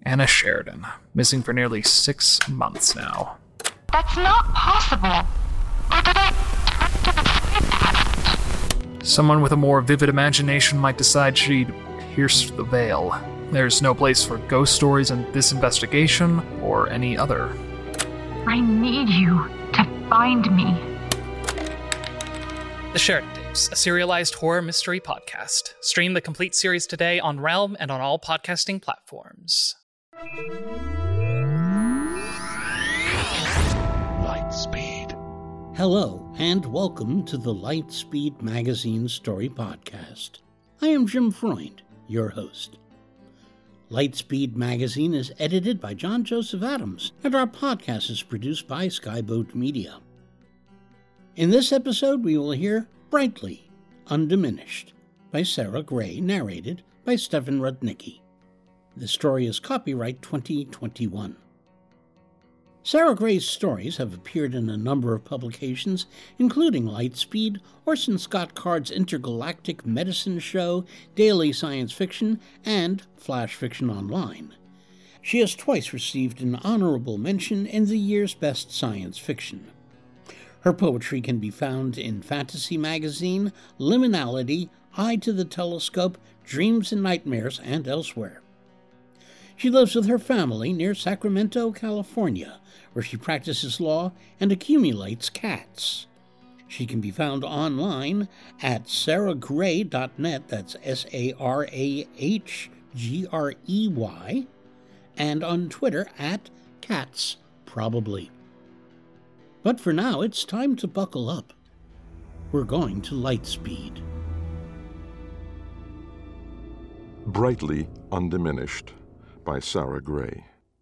Anna Sheridan, missing for nearly 6 months now. That's not possible. Or did I Someone with a more vivid imagination might decide she'd pierced the veil. There's no place for ghost stories in this investigation or any other. I need you to find me. The Sheridan Tapes, a serialized horror mystery podcast. Stream the complete series today on Realm and on all podcasting platforms. Lightspeed. Hello, and welcome to the Lightspeed Magazine Story Podcast. I am Jim Freund, your host. Lightspeed Magazine is edited by John Joseph Adams, and our podcast is produced by Skyboat Media. In this episode, we will hear Brightly, Undiminished, by Sarah Gray, narrated by Stefan Rudnicki. The story is copyright 2021. Sarah Gray's stories have appeared in a number of publications, including Lightspeed, Orson Scott Card's Intergalactic Medicine Show, Daily Science Fiction, and Flash Fiction Online. She has twice received an honorable mention in the year's Best Science Fiction. Her poetry can be found in Fantasy Magazine, Liminality, Eye to the Telescope, Dreams and Nightmares, and elsewhere. She lives with her family near Sacramento, California, where she practices law and accumulates cats. She can be found online at sarahgrey.net, that's SARAHGREY, and on Twitter at catsprobably. But for now, it's time to buckle up. We're going to Lightspeed. Brightly Undiminished by Sarah Gray.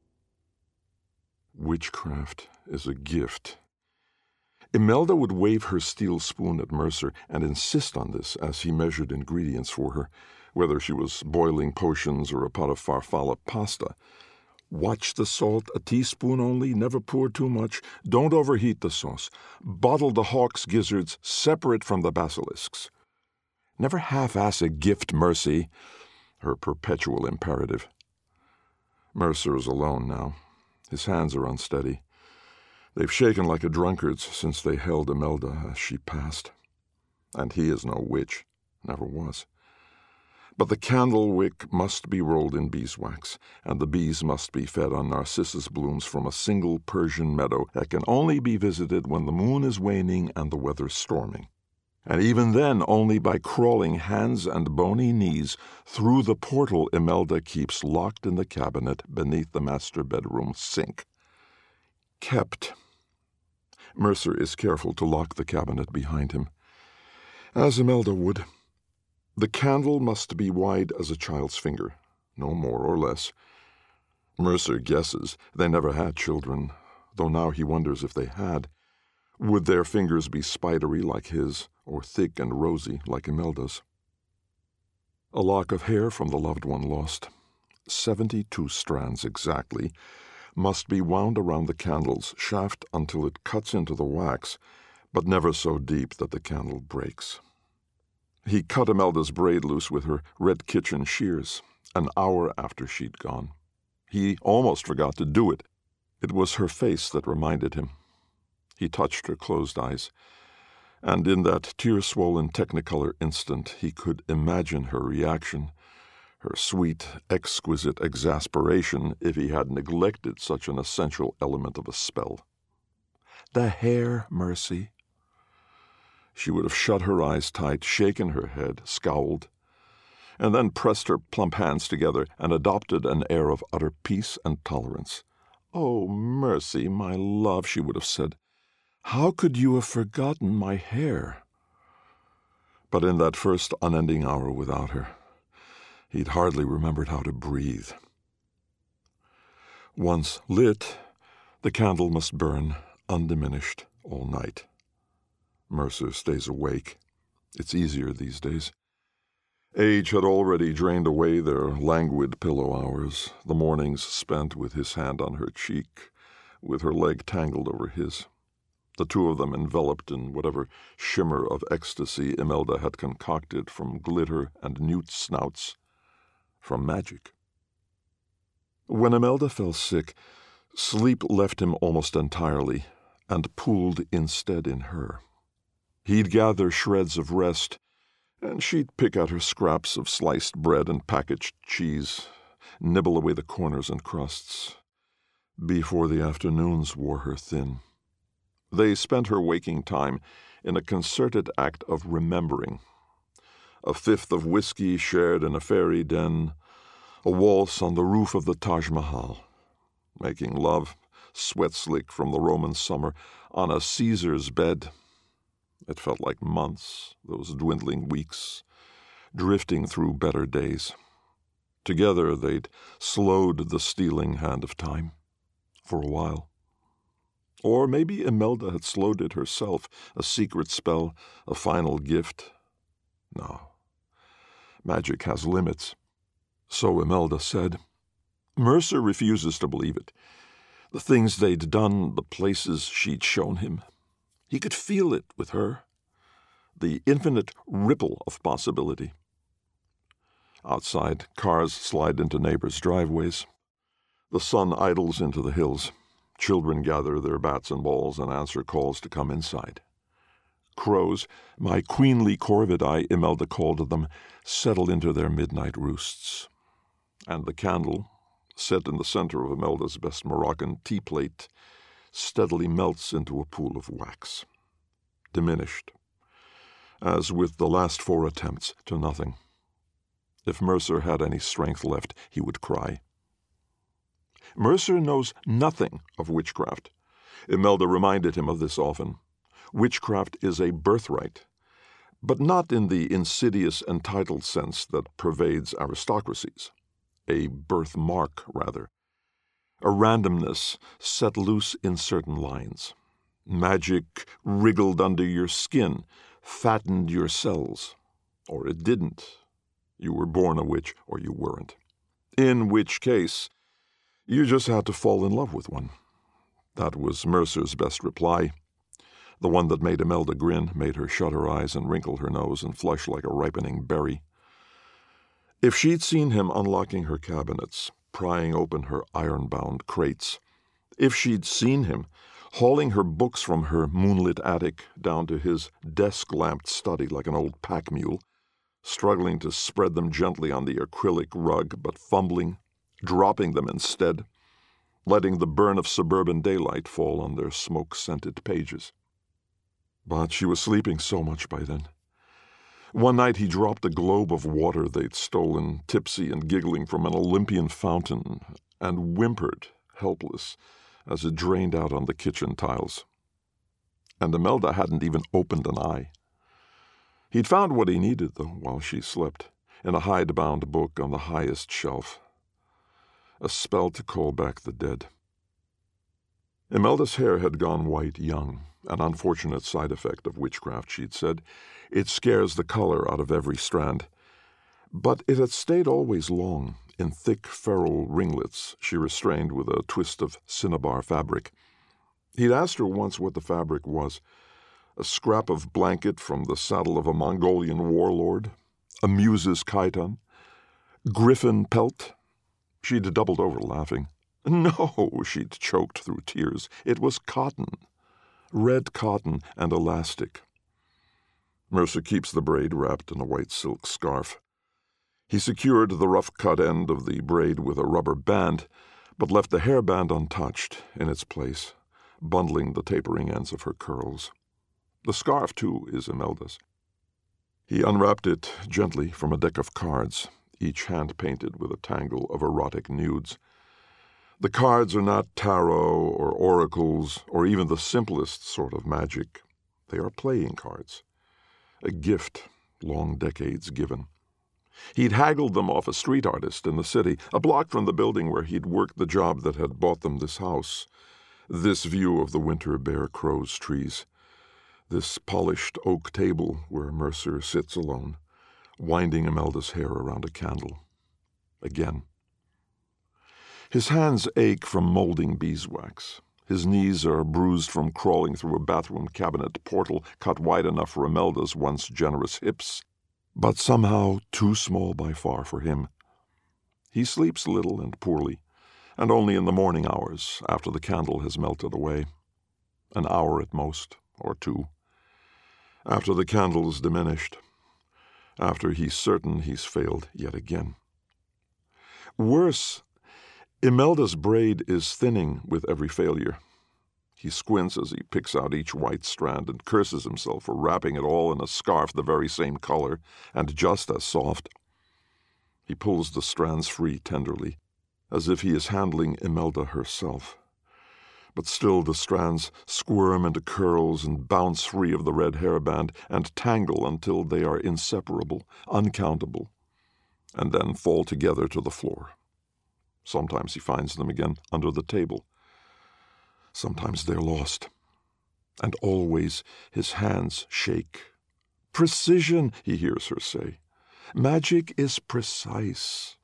Witchcraft is a gift. Imelda would wave her steel spoon at Mercer and insist on this as he measured ingredients for her, whether she was boiling potions or a pot of farfalla pasta. Watch the salt, a teaspoon only, never pour too much. Don't overheat the sauce. Bottle the hawk's gizzards separate from the basilisks. Never half-ass a gift, Mercy, her perpetual imperative. Mercer is alone now. His hands are unsteady. They've shaken like a drunkard's since they held Imelda as she passed. And he is no witch, never was. But the candle wick must be rolled in beeswax, and the bees must be fed on narcissus blooms from a single Persian meadow that can only be visited when the moon is waning and the weather storming. And even then only by crawling hands and bony knees through the portal Imelda keeps locked in the cabinet beneath the master bedroom sink. Kept. Mercer is careful to lock the cabinet behind him, as Imelda would. The candle must be wide as a child's finger, no more or less. Mercer guesses they never had children, though now he wonders if they had. Would their fingers be spidery like his, or thick and rosy like Imelda's? A lock of hair from the loved one lost, 72 strands exactly, must be wound around the candle's shaft until it cuts into the wax, but never so deep that the candle breaks. He cut Imelda's braid loose with her red kitchen shears, an hour after she'd gone. He almost forgot to do it. It was her face that reminded him. He touched her closed eyes, and in that tear-swollen Technicolor instant he could imagine her reaction, her sweet, exquisite exasperation if he had neglected such an essential element of a spell. The hair, Mercy. She would have shut her eyes tight, shaken her head, scowled, and then pressed her plump hands together and adopted an air of utter peace and tolerance. "Oh, Mercy, my love," she would have said. "How could you have forgotten my hair?" But in that first unending hour without her, he'd hardly remembered how to breathe. Once lit, the candle must burn undiminished all night. Mercer stays awake. It's easier these days. Age had already drained away their languid pillow hours, the mornings spent with his hand on her cheek, with her leg tangled over his. The two of them enveloped in whatever shimmer of ecstasy Imelda had concocted from glitter and newt snouts, from magic. When Imelda fell sick, sleep left him almost entirely and pooled instead in her. He'd gather shreds of rest, and she'd pick out her scraps of sliced bread and packaged cheese, nibble away the corners and crusts, before the afternoons wore her thin. They spent her waking time in a concerted act of remembering. A fifth of whiskey shared in a fairy den, a waltz on the roof of the Taj Mahal, making love, sweat-slick from the Roman summer, on a Caesar's bed. It felt like months, those dwindling weeks, drifting through better days. Together they'd slowed the stealing hand of time, for a while. Or maybe Imelda had slowed it herself, a secret spell, a final gift. No. Magic has limits. So Imelda said. Mercer refuses to believe it. The things they'd done, the places she'd shown him. He could feel it with her. The infinite ripple of possibility. Outside, cars slide into neighbors' driveways. The sun idles into the hills. Children gather their bats and balls and answer calls to come inside. Crows, my queenly corvidae, Imelda called them, settle into their midnight roosts. And the candle, set in the center of Imelda's best Moroccan tea plate, steadily melts into a pool of wax. Diminished, as with the last 4 attempts, to nothing. If Mercer had any strength left, he would cry. Mercer knows nothing of witchcraft. Imelda reminded him of this often. Witchcraft is a birthright, but not in the insidious entitled sense that pervades aristocracies. A birthmark, rather. A randomness set loose in certain lines. Magic wriggled under your skin, fattened your cells. Or it didn't. You were born a witch, or you weren't. In which case, you just had to fall in love with one. That was Mercer's best reply. The one that made Imelda grin, made her shut her eyes and wrinkle her nose and flush like a ripening berry. If she'd seen him unlocking her cabinets, prying open her iron-bound crates, if she'd seen him hauling her books from her moonlit attic down to his desk-lamped study like an old pack mule, struggling to spread them gently on the acrylic rug, but fumbling, dropping them instead, letting the burn of suburban daylight fall on their smoke-scented pages. But she was sleeping so much by then. One night he dropped a globe of water they'd stolen, tipsy and giggling, from an Olympian fountain, and whimpered, helpless, as it drained out on the kitchen tiles. And Imelda hadn't even opened an eye. He'd found what he needed, though, while she slept, in a hidebound book on the highest shelf. A spell to call back the dead. Imelda's hair had gone white young, an unfortunate side effect of witchcraft, she'd said. It scares the color out of every strand. But it had stayed always long, in thick feral ringlets she restrained with a twist of cinnabar fabric. He'd asked her once what the fabric was. A scrap of blanket from the saddle of a Mongolian warlord? A muse's chiton? Griffin pelt? She'd doubled over laughing. No, she'd choked through tears. It was cotton. Red cotton and elastic. Mercer keeps the braid wrapped in a white silk scarf. He secured the rough-cut end of the braid with a rubber band, but left the hairband untouched in its place, bundling the tapering ends of her curls. The scarf, too, is Imelda's. He unwrapped it gently from a deck of cards, each hand-painted with a tangle of erotic nudes. The cards are not tarot or oracles or even the simplest sort of magic. They are playing cards, a gift long decades given. He'd haggled them off a street artist in the city, a block from the building where he'd worked the job that had bought them this house, this view of the winter Bear Crow's trees, this polished oak table where Mercer sits alone, winding Imelda's hair around a candle. Again. His hands ache from molding beeswax. His knees are bruised from crawling through a bathroom cabinet portal cut wide enough for Imelda's once generous hips, but somehow too small by far for him. He sleeps little and poorly, and only in the morning hours, after the candle has melted away. An hour at most, or 2. After the candle's diminished. After he's certain he's failed yet again. Worse, Imelda's braid is thinning with every failure. He squints as he picks out each white strand and curses himself for wrapping it all in a scarf the very same color and just as soft. He pulls the strands free tenderly, as if he is handling Imelda herself. But still the strands squirm into curls and bounce free of the red hairband and tangle until they are inseparable, uncountable, and then fall together to the floor. Sometimes he finds them again under the table. Sometimes they're lost. And always his hands shake. "Precision," he hears her say. "Magic is precise."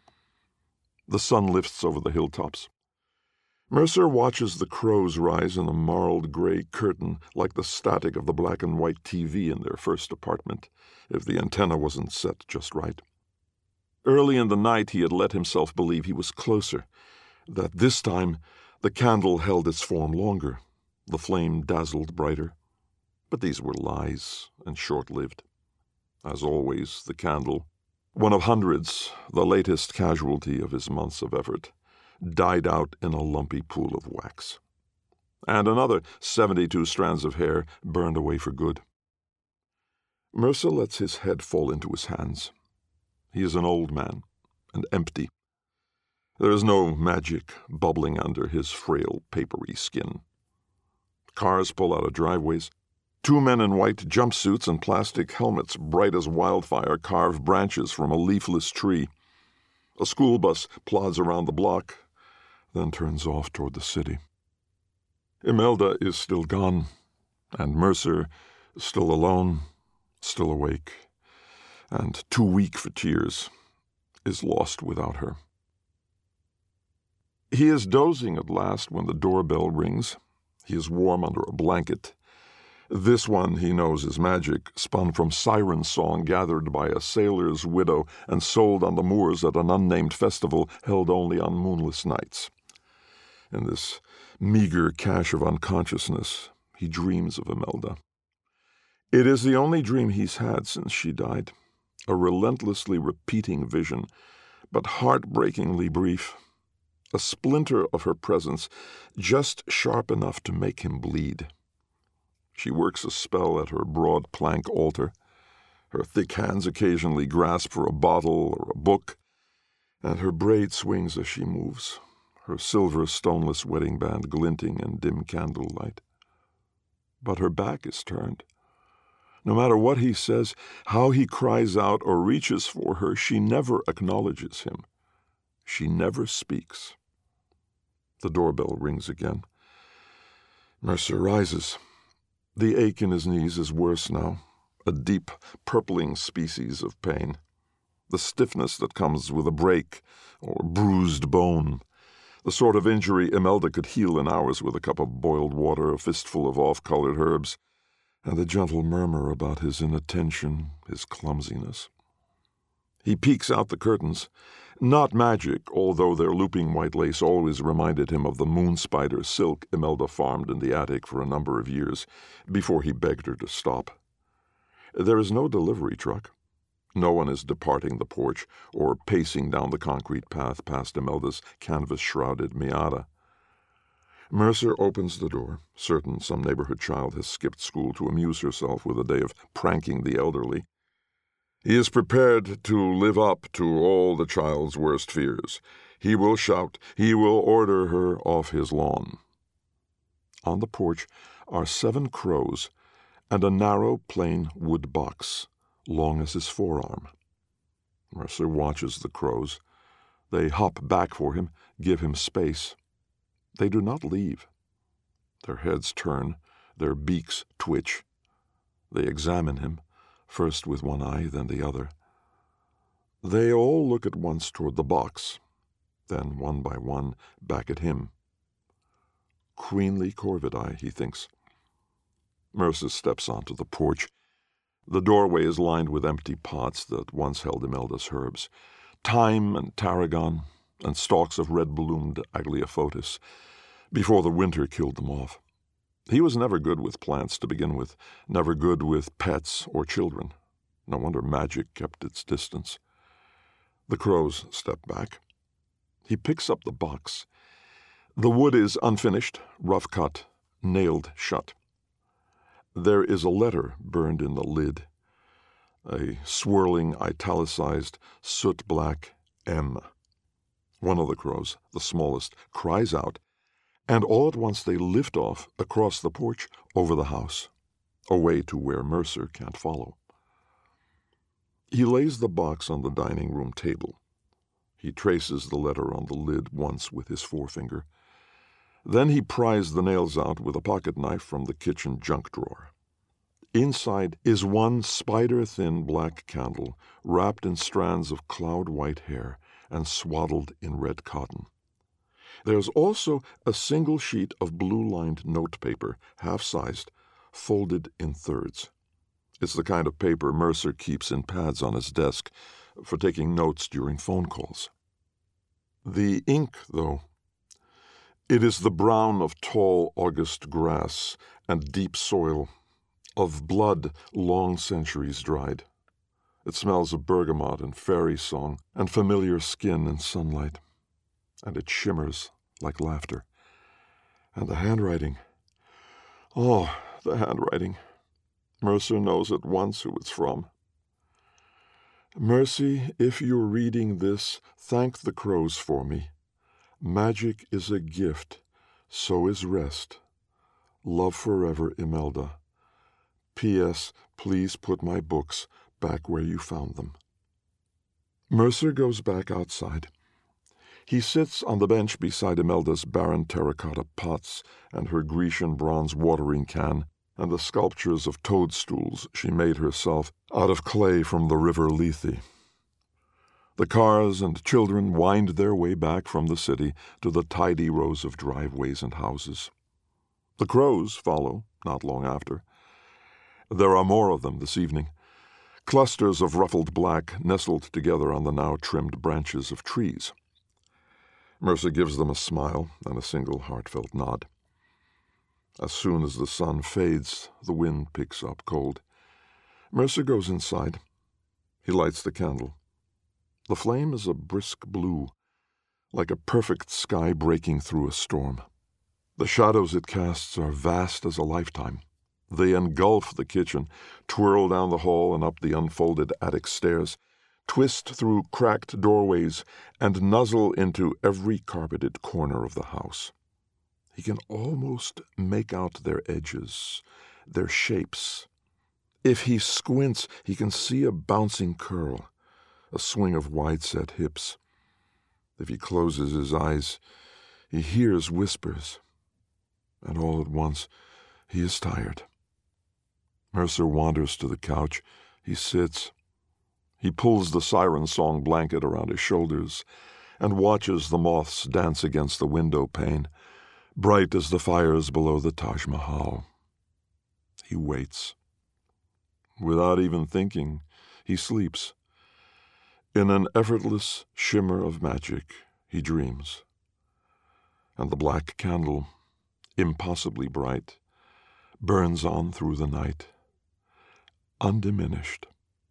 The sun lifts over the hilltops. Mercer watches the crows rise in a marled gray curtain like the static of the black and white TV in their first apartment, if the antenna wasn't set just right. Early in the night he had let himself believe he was closer, that this time the candle held its form longer, the flame dazzled brighter. But these were lies, and short-lived. As always, the candle, one of hundreds, the latest casualty of his months of effort, died out in a lumpy pool of wax. And another 72 strands of hair burned away for good. Mercer lets his head fall into his hands. He is an old man, and empty. There is no magic bubbling under his frail, papery skin. Cars pull out of driveways. 2 men in white jumpsuits and plastic helmets bright as wildfire carve branches from a leafless tree. A school bus plods around the block, then turns off toward the city. Imelda is still gone, and Mercer still alone, still awake, and too weak for tears, is lost without her. He is dozing at last when the doorbell rings. He is warm under a blanket. This one, he knows, is magic, spun from siren song gathered by a sailor's widow and sold on the moors at an unnamed festival held only on moonless nights. In this meager cache of unconsciousness, he dreams of Imelda. It is the only dream he's had since she died, a relentlessly repeating vision, but heartbreakingly brief. A splinter of her presence, just sharp enough to make him bleed. She works a spell at her broad plank altar. Her thick hands occasionally grasp for a bottle or a book, and her braid swings as she moves, her silver stoneless wedding band glinting in dim candlelight. But her back is turned. No matter what he says, how he cries out or reaches for her, she never acknowledges him. She never speaks. The doorbell rings again. Mercer rises. The ache in his knees is worse now, a deep, purpling species of pain. The stiffness that comes with a break or bruised bone. The sort of injury Imelda could heal in hours with a cup of boiled water, a fistful of off-colored herbs, and the gentle murmur about his inattention, his clumsiness. He peeks out the curtains. Not magic, although their looping white lace always reminded him of the moon spider silk Imelda farmed in the attic for a number of years, before he begged her to stop. There is no delivery truck. No one is departing the porch or pacing down the concrete path past Imelda's canvas-shrouded Miata. Mercer opens the door, certain some neighborhood child has skipped school to amuse herself with a day of pranking the elderly. He is prepared to live up to all the child's worst fears. He will shout. He will order her off his lawn. On the porch are 7 crows and a narrow, plain wood box, long as his forearm. Mercer watches the crows. They hop back for him, give him space. They do not leave. Their heads turn, their beaks twitch. They examine him, first with one eye, then the other. They all look at once toward the box, then one by one back at him. Queenly corvidae, he thinks. Mercer steps onto the porch. The doorway is lined with empty pots that once held Imelda's herbs. Thyme and tarragon, and stalks of red-bloomed Agliophotis, before the winter killed them off. He was never good with plants to begin with, never good with pets or children. No wonder magic kept its distance. The crows step back. He picks up the box. The wood is unfinished, rough cut, nailed shut. There is a letter burned in the lid, a swirling, italicized, soot-black M. One of the crows, the smallest, cries out, and all at once they lift off across the porch over the house, away to where Mercer can't follow. He lays the box on the dining room table. He traces the letter on the lid once with his forefinger. Then he pries the nails out with a pocket knife from the kitchen junk drawer. Inside is one spider-thin black candle wrapped in strands of cloud-white hair and swaddled in red cotton. There's also a single sheet of blue-lined notepaper, half-sized, folded in thirds. It's the kind of paper Mercer keeps in pads on his desk for taking notes during phone calls. The ink, though, it is the brown of tall August grass and deep soil, of blood long centuries dried. It smells of bergamot and fairy song and familiar skin and sunlight, and it shimmers like laughter. And the handwriting. Oh, the handwriting. Mercer knows at once who it's from. Mercy, if you're reading this, thank the crows for me. Magic is a gift, so is rest. Love forever, Imelda. P.S. Please put my books back where you found them. Mercer goes back outside. He sits on the bench beside Imelda's barren terracotta pots and her Grecian bronze watering can and the sculptures of toadstools she made herself out of clay from the river Lethe. The cars and children wind their way back from the city to the tidy rows of driveways and houses. The crows follow, not long after. There are more of them this evening, clusters of ruffled black nestled together on the now trimmed branches of trees. Mercer gives them a smile and a single heartfelt nod. As soon as the sun fades, the wind picks up cold. Mercer goes inside. He lights the candle. The flame is a brisk blue, like a perfect sky breaking through a storm. The shadows it casts are vast as a lifetime. They engulf the kitchen, twirl down the hall and up the unfolded attic stairs, twist through cracked doorways, and nuzzle into every carpeted corner of the house. He can almost make out their edges, their shapes. If he squints, he can see a bouncing curl, a swing of wide-set hips. If he closes his eyes, he hears whispers. And all at once, he is tired. Mercer wanders to the couch. He sits. He pulls the siren song blanket around his shoulders and watches the moths dance against the window pane, bright as the fires below the Taj Mahal. He waits. Without even thinking, he sleeps. In an effortless shimmer of magic, he dreams. And the black candle, impossibly bright, burns on through the night, undiminished.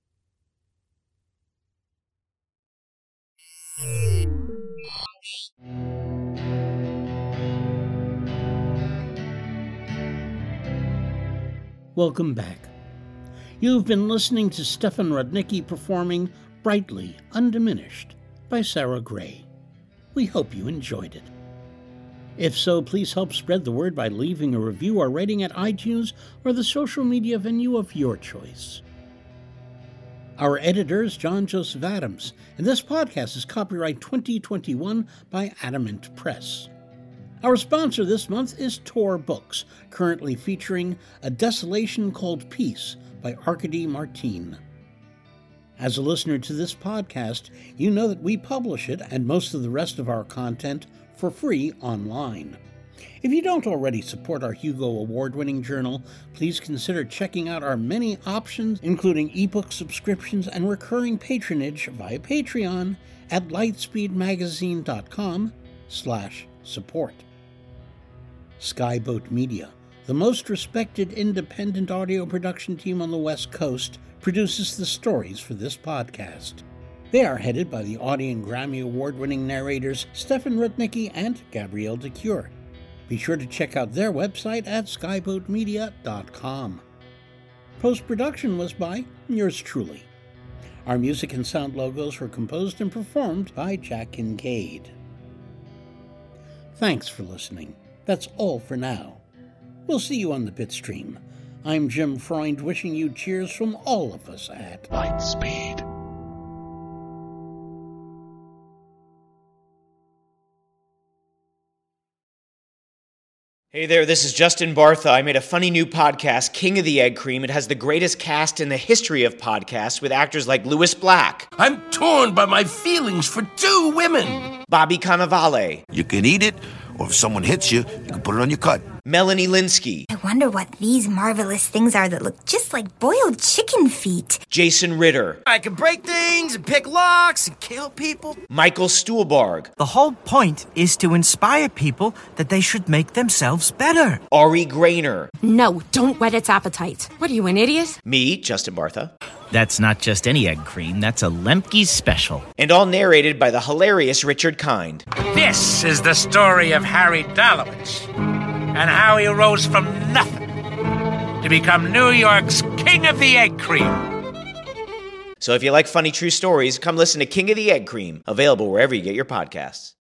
Welcome back. You've been listening to Stefan Rudnicki performing Brightly Undiminished by Sarah Gray. We hope you enjoyed it. If so, please help spread the word by leaving a review or rating at iTunes or the social media venue of your choice. Our editor is John Joseph Adams, and this podcast is copyright 2021 by Adamant Press. Our sponsor this month is Tor Books, currently featuring A Desolation Called Peace by Arkady Martine. As a listener to this podcast, you know that we publish it and most of the rest of our content for free online. If you don't already support our Hugo Award-winning journal, please consider checking out our many options, including ebook subscriptions and recurring patronage via Patreon at lightspeedmagazine.com/support. Skyboat Media, the most respected independent audio production team on the West Coast, produces the stories for this podcast. They are headed by the Audie and Grammy Award-winning narrators Stefan Rudnicki and Gabrielle de Cure. Be sure to check out their website at skyboatmedia.com. Post-production was by yours truly. Our music and sound logos were composed and performed by Jack Kincaid. Thanks for listening. That's all for now. We'll see you on the Bitstream. I'm Jim Freund, wishing you cheers from all of us at Lightspeed. Hey there, this is Justin Bartha. I made a funny new podcast, King of the Egg Cream. It has the greatest cast in the history of podcasts with actors like Louis Black. I'm torn by my feelings for two women. Bobby Cannavale. You can eat it, or if someone hits you, you can put it on your cut. Melanie Linsky. I wonder what these marvelous things are that look just like boiled chicken feet. Jason Ritter. I can break things and pick locks and kill people. Michael Stuhlbarg. The whole point is to inspire people that they should make themselves better. Ari Grainer. No, don't whet its appetite. What are you, an idiot? Me, Justin Bartha. That's not just any egg cream, that's a Lemke's special. And all narrated by the hilarious Richard Kind. This is the story of Harry Dalowitz and how he rose from nothing to become New York's King of the Egg Cream. So if you like funny true stories, come listen to King of the Egg Cream, available wherever you get your podcasts.